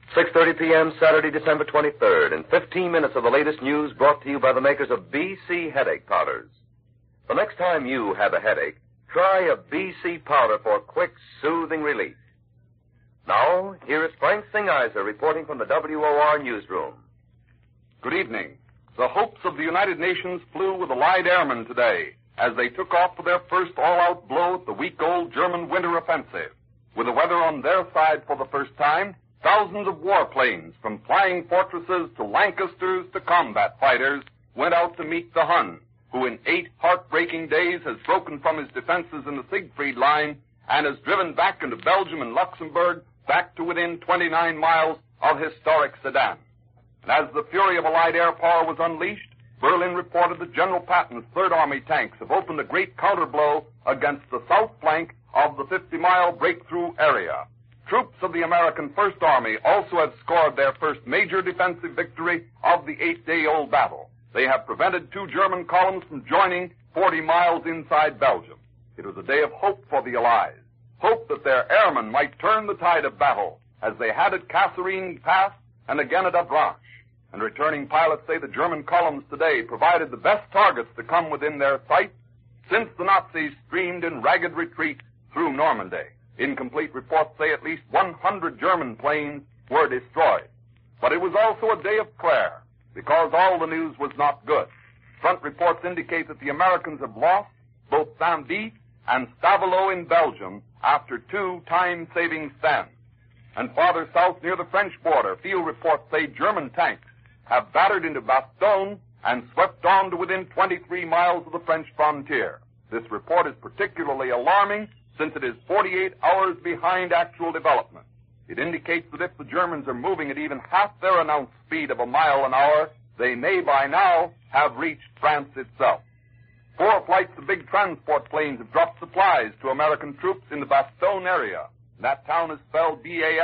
6:30 p.m., Saturday, December 23rd, and 15 minutes of the latest news brought to you by the makers of BC headache powders. The next time you have a headache, try a BC powder for quick, soothing relief. Now, here is Frank Singheiser reporting from the WOR newsroom. Good evening. The hopes of the United Nations flew with Allied airmen today as they took off for their first all-out blow at the week-old German winter offensive. With the weather on their side for the first time, thousands of warplanes, from flying fortresses to Lancasters to combat fighters, went out to meet the Hun, who in 8 heartbreaking days has broken from his defenses in the Siegfried Line and has driven back into Belgium and Luxembourg, back to within 29 miles of historic Sedan. And as the fury of Allied air power was unleashed, Berlin reported that General Patton's Third Army tanks have opened a great counterblow against the south flank of the 50-mile breakthrough area. Troops of the American First Army also have scored their first major defensive victory of the 8-day-old battle. They have prevented 2 German columns from joining 40 miles inside Belgium. It was a day of hope for the Allies, hope that their airmen might turn the tide of battle, as they had at Kasserine Pass and again at Avranches. And returning pilots say the German columns today provided the best targets to come within their sight since the Nazis streamed in ragged retreat through Normandy. Incomplete reports say at least 100 German planes were destroyed. But it was also a day of prayer, because all the news was not good. Front reports indicate that the Americans have lost both Saint-Vith and Stavelot in Belgium after 2 time-saving stands. And farther south near the French border, field reports say German tanks have battered into Bastogne and swept on to within 23 miles of the French frontier. This report is particularly alarming since it is 48 hours behind actual development. It indicates that if the Germans are moving at even half their announced speed of a mile an hour, they may by now have reached France itself. 4 flights of big transport planes have dropped supplies to American troops in the Bastogne area. That town is spelled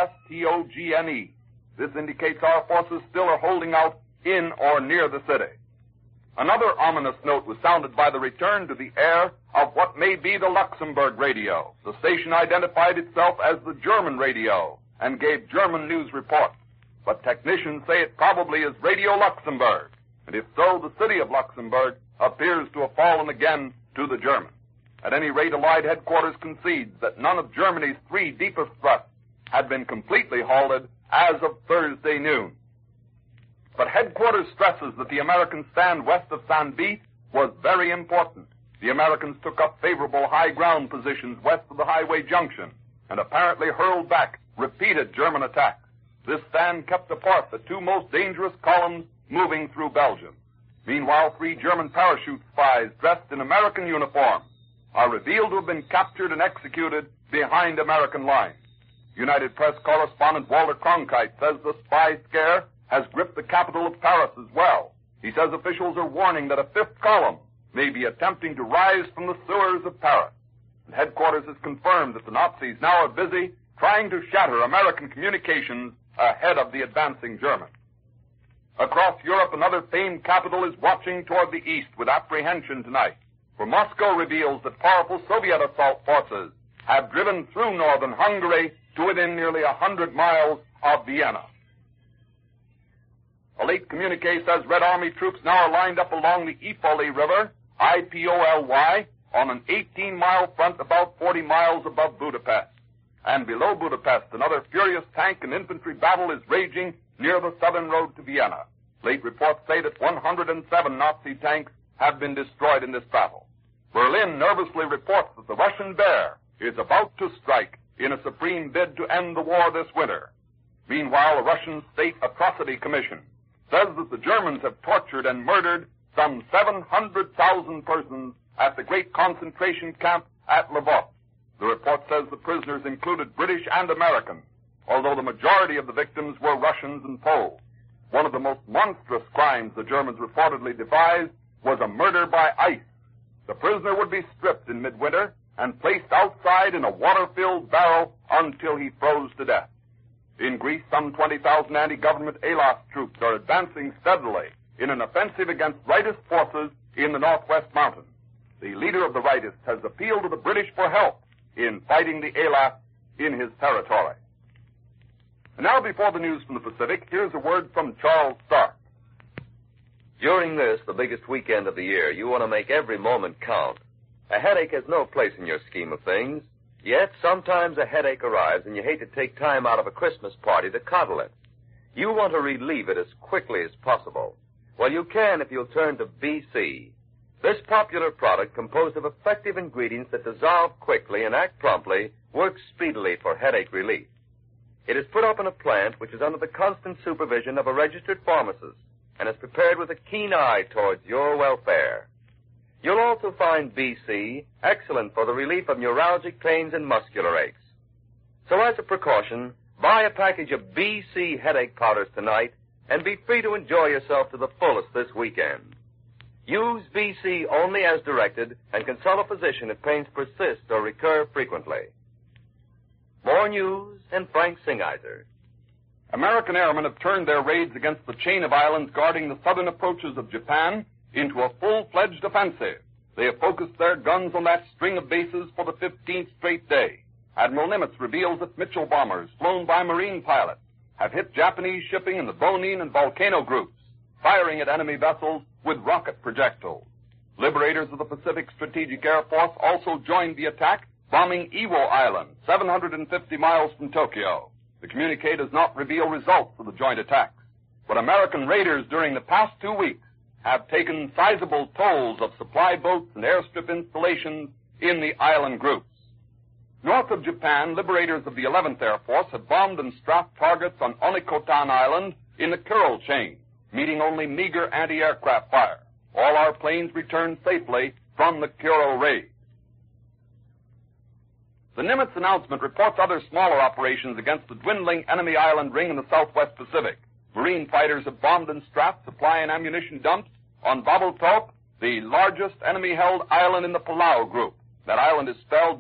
Bastogne. This indicates our forces still are holding out in or near the city. Another ominous note was sounded by the return to the air of what may be the Luxembourg radio. The station identified itself as the German radio and gave German news reports. But technicians say it probably is Radio Luxembourg. And if so, the city of Luxembourg appears to have fallen again to the Germans. At any rate, Allied headquarters concedes that none of Germany's 3 deepest thrusts had been completely halted as of Thursday noon. But headquarters stresses that the American stand west of Saint-Vith was very important. The Americans took up favorable high ground positions west of the highway junction and apparently hurled back repeated German attacks. This stand kept apart the 2 most dangerous columns moving through Belgium. Meanwhile, 3 German parachute spies dressed in American uniforms are revealed to have been captured and executed behind American lines. United Press correspondent Walter Cronkite says the spy scare has gripped the capital of Paris as well. He says officials are warning that a 5th column may be attempting to rise from the sewers of Paris. And headquarters has confirmed that the Nazis now are busy trying to shatter American communications ahead of the advancing Germans. Across Europe, another famed capital is watching toward the east with apprehension tonight, for Moscow reveals that powerful Soviet assault forces have driven through northern Hungary to within nearly 100 miles of Vienna. A late communique says Red Army troops now are lined up along the Ipoly River, Ipoly, on an 18-mile front about 40 miles above Budapest. And below Budapest, another furious tank and infantry battle is raging near the southern road to Vienna. Late reports say that 107 Nazi tanks have been destroyed in this battle. Berlin nervously reports that the Russian Bear is about to strike in a supreme bid to end the war this winter. Meanwhile, a Russian State Atrocity Commission says that the Germans have tortured and murdered some 700,000 persons at the great concentration camp at Lvov. The report says the prisoners included British and Americans, although the majority of the victims were Russians and Poles. One of the most monstrous crimes the Germans reportedly devised was a murder by ice. The prisoner would be stripped in midwinter and placed outside in a water-filled barrel until he froze to death. In Greece, some 20,000 anti-government Elas troops are advancing steadily in an offensive against rightist forces in the northwest mountains. The leader of the rightists has appealed to the British for help in fighting the Elas in his territory. And now, before the news from the Pacific, here's a word from Charles Stark. During this, the biggest weekend of the year, you want to make every moment count. A headache has no place in your scheme of things. Yet, sometimes a headache arrives and you hate to take time out of a Christmas party to coddle it. You want to relieve it as quickly as possible. Well, you can if you'll turn to BC. This popular product, composed of effective ingredients that dissolve quickly and act promptly, works speedily for headache relief. It is put up in a plant which is under the constant supervision of a registered pharmacist and is prepared with a keen eye towards your welfare. You'll also find BC excellent for the relief of neuralgic pains and muscular aches. So as a precaution, buy a package of BC headache powders tonight and be free to enjoy yourself to the fullest this weekend. Use BC only as directed and consult a physician if pains persist or recur frequently. More news and Frank Singheiser. American airmen have turned their raids against the chain of islands guarding the southern approaches of Japan into a full-fledged offensive. They have focused their guns on that string of bases for the 15th straight day. Admiral Nimitz reveals that Mitchell bombers, flown by Marine pilots, have hit Japanese shipping in the Bonin and Volcano groups, firing at enemy vessels with rocket projectiles. Liberators of the Pacific Strategic Air Force also joined the attack, bombing Iwo Island, 750 miles from Tokyo. The communique does not reveal results of the joint attacks, but American raiders during the past 2 weeks have taken sizable tolls of supply boats and airstrip installations in the island groups. North of Japan, liberators of the 11th Air Force have bombed and strapped targets on Onikotan Island in the Kuril chain, meeting only meager anti-aircraft fire. All our planes returned safely from the Kuril raid. The Nimitz announcement reports other smaller operations against the dwindling enemy island ring in the southwest Pacific. Marine fighters have bombed and strapped supply and ammunition dumps on Babeltaup, the largest enemy-held island in the Palau group. That island is spelled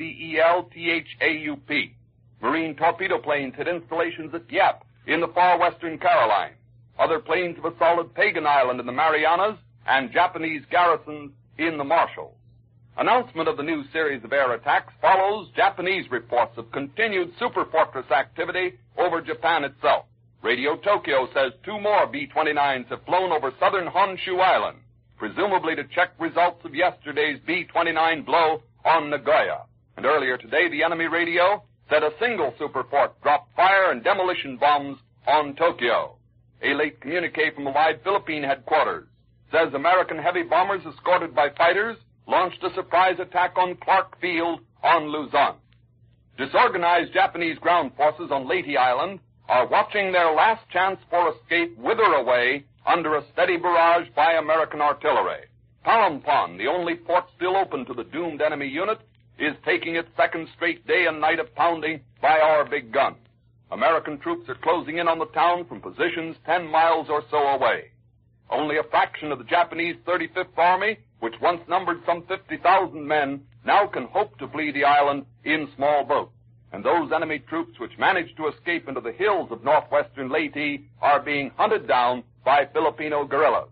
Babeltaup. Marine torpedo planes hit installations at Yap in the far western Carolines. Other planes have assaulted Pagan Island in the Marianas and Japanese garrisons in the Marshalls. Announcement of the new series of air attacks follows Japanese reports of continued superfortress activity over Japan itself. Radio Tokyo says 2 more B-29s have flown over southern Honshu Island, presumably to check results of yesterday's B-29 blow on Nagoya. And earlier today, the enemy radio said a single superfort dropped fire and demolition bombs on Tokyo. A late communique from Allied Philippine headquarters says American heavy bombers escorted by fighters launched a surprise attack on Clark Field on Luzon. Disorganized Japanese ground forces on Leyte Island are watching their last chance for escape wither away under a steady barrage by American artillery. Palampon, the only port still open to the doomed enemy unit, is taking its second straight day and night of pounding by our big guns. American troops are closing in on the town from positions 10 miles or so away. Only a fraction of the Japanese 35th Army, which once numbered some 50,000 men, now can hope to flee the island in small boats. And those enemy troops which managed to escape into the hills of northwestern Leyte are being hunted down by Filipino guerrillas.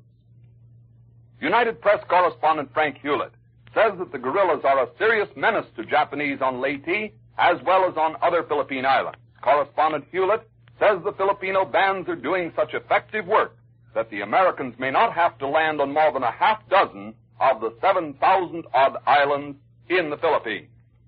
United Press correspondent Frank Hewlett says that the guerrillas are a serious menace to Japanese on Leyte as well as on other Philippine islands. Correspondent Hewlett says the Filipino bands are doing such effective work that the Americans may not have to land on more than a half dozen of the 7,000-odd islands in the Philippines.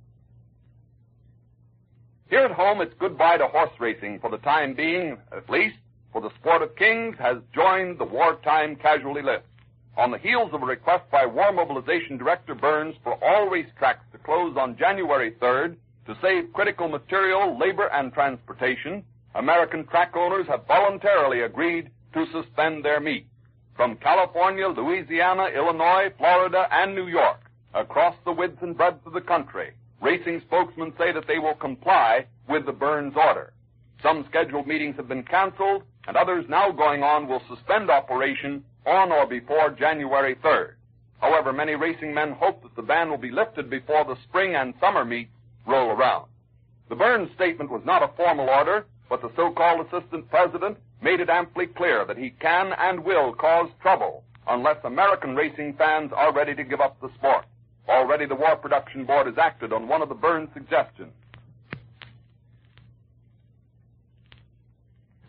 Here at home, it's goodbye to horse racing for the time being, at least, for the Sport of Kings has joined the wartime casualty list. On the heels of a request by War Mobilization Director Burns for all racetracks to close on January 3rd to save critical material, labor, and transportation, American track owners have voluntarily agreed to suspend their meet. From California, Louisiana, Illinois, Florida, and New York, across the width and breadth of the country, racing spokesmen say that they will comply with the Burns order. Some scheduled meetings have been canceled, and others now going on will suspend operation on or before January 3rd. However, many racing men hope that the ban will be lifted before the spring and summer meets roll around. The Burns statement was not a formal order, but the so-called assistant president made it amply clear that he can and will cause trouble unless American racing fans are ready to give up the sport. Already the War Production Board has acted on one of the Burns suggestions.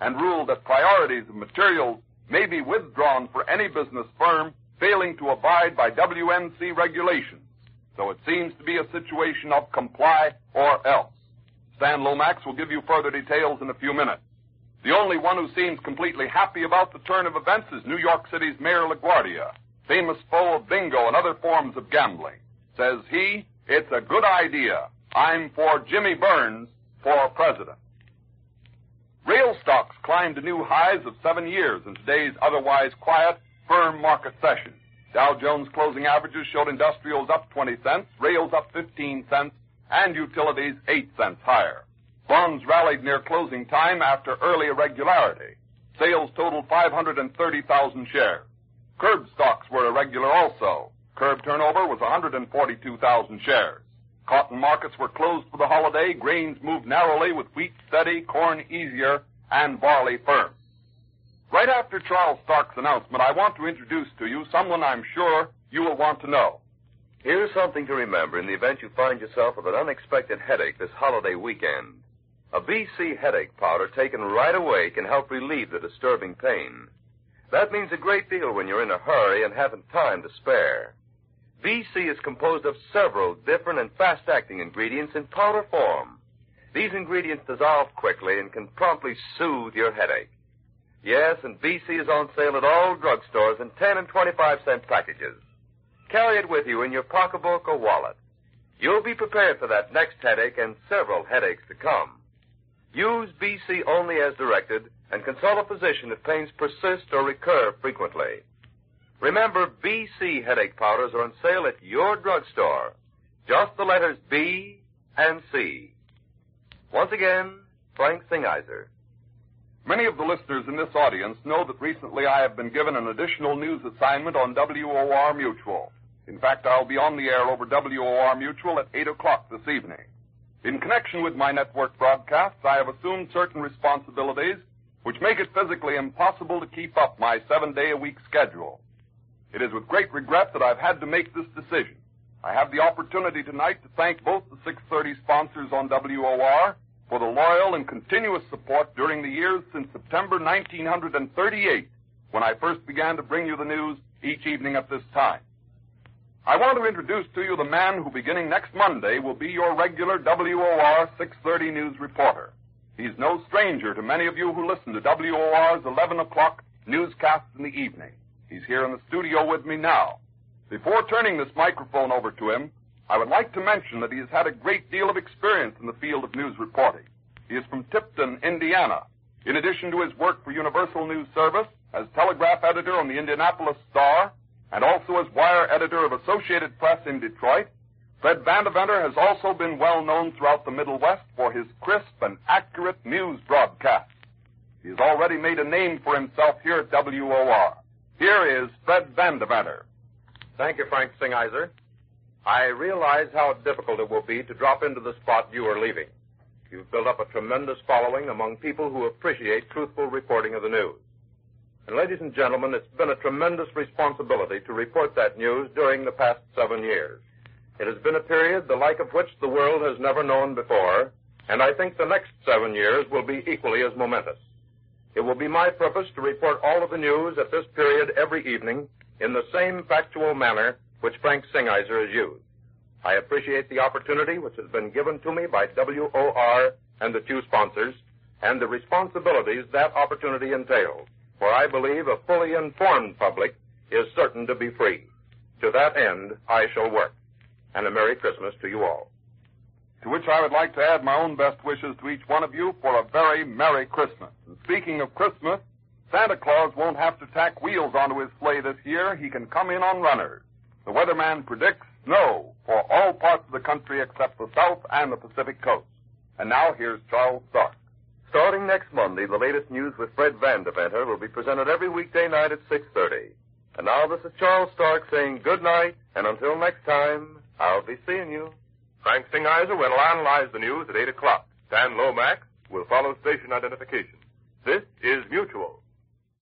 and ruled that priorities of materials may be withdrawn for any business firm failing to abide by WNC regulations. So it seems to be a situation of comply or else. Stan Lomax will give you further details in a few minutes. The only one who seems completely happy about the turn of events is New York City's Mayor LaGuardia, famous foe of bingo and other forms of gambling. Says he, it's a good idea. I'm for Jimmy Burns for president. Rail stocks climbed to new highs of 7 years in today's otherwise quiet, firm market session. Dow Jones closing averages showed industrials up 20 cents, rails up 15 cents, and utilities 8 cents higher. Bonds rallied near closing time after early irregularity. Sales totaled 530,000 shares. Curb stocks were irregular also. Curb turnover was 142,000 shares. Cotton markets were closed for the holiday. Grains moved narrowly with wheat steady, corn easier, and barley firm. Right after Charles Stark's announcement, I want to introduce to you someone I'm sure you will want to know. Here's something to remember in the event you find yourself with an unexpected headache this holiday weekend. A BC headache powder taken right away can help relieve the disturbing pain. That means a great deal when you're in a hurry and haven't time to spare. BC is composed of several different and fast-acting ingredients in powder form. These ingredients dissolve quickly and can promptly soothe your headache. Yes, and BC is on sale at all drugstores in 10 and 25-cent packages. Carry it with you in your pocketbook or wallet. You'll be prepared for that next headache and several headaches to come. Use BC only as directed and consult a physician if pains persist or recur frequently. Remember, BC headache powders are on sale at your drugstore. Just the letters B and C. Once again, Frank Singheiser. Many of the listeners in this audience know that recently I have been given an additional news assignment on WOR Mutual. In fact, I'll be on the air over WOR Mutual at 8 o'clock this evening. In connection with my network broadcasts, I have assumed certain responsibilities which make it physically impossible to keep up my 7-day-a-week schedule. It is with great regret that I've had to make this decision. I have the opportunity tonight to thank both the 630 sponsors on WOR for the loyal and continuous support during the years since September 1938, when I first began to bring you the news each evening at this time. I want to introduce to you the man who, beginning next Monday, will be your regular WOR 630 news reporter. He's no stranger to many of you who listen to WOR's 11 o'clock newscasts in the evening. He's here in the studio with me now. Before turning this microphone over to him, I would like to mention that he has had a great deal of experience in the field of news reporting. He is from Tipton, Indiana. In addition to his work for Universal News Service as telegraph editor on the Indianapolis Star and also as wire editor of Associated Press in Detroit, Fred Vandeventer has also been well known throughout the Middle West for his crisp and accurate news broadcasts. He has already made a name for himself here at WOR. Here is Fred Vandeventer. Thank you, Frank Singheiser. I realize how difficult it will be to drop into the spot you are leaving. You've built up a tremendous following among people who appreciate truthful reporting of the news. And ladies and gentlemen, it's been a tremendous responsibility to report that news during the past 7 years. It has been a period the like of which the world has never known before, and I think the next 7 years will be equally as momentous. It will be my purpose to report all of the news at this period every evening in the same factual manner which Frank Singheiser has used. I appreciate the opportunity which has been given to me by WOR and the two sponsors, and the responsibilities that opportunity entails, for I believe a fully informed public is certain to be free. To that end, I shall work. And a Merry Christmas to you all. To which I would like to add my own best wishes to each one of you for a very Merry Christmas. And speaking of Christmas, Santa Claus won't have to tack wheels onto his sleigh this year. He can come in on runners. The weatherman predicts snow for all parts of the country except the South and the Pacific Coast. And now here's Charles Stark. Starting next Monday, the latest news with Fred Vandeventer will be presented every weekday night at 6:30. And now this is Charles Stark saying good night, and until next time, I'll be seeing you. Frank Singheiser will analyze the news at 8 o'clock. Stan Lomax will follow station identification. This is Mutual.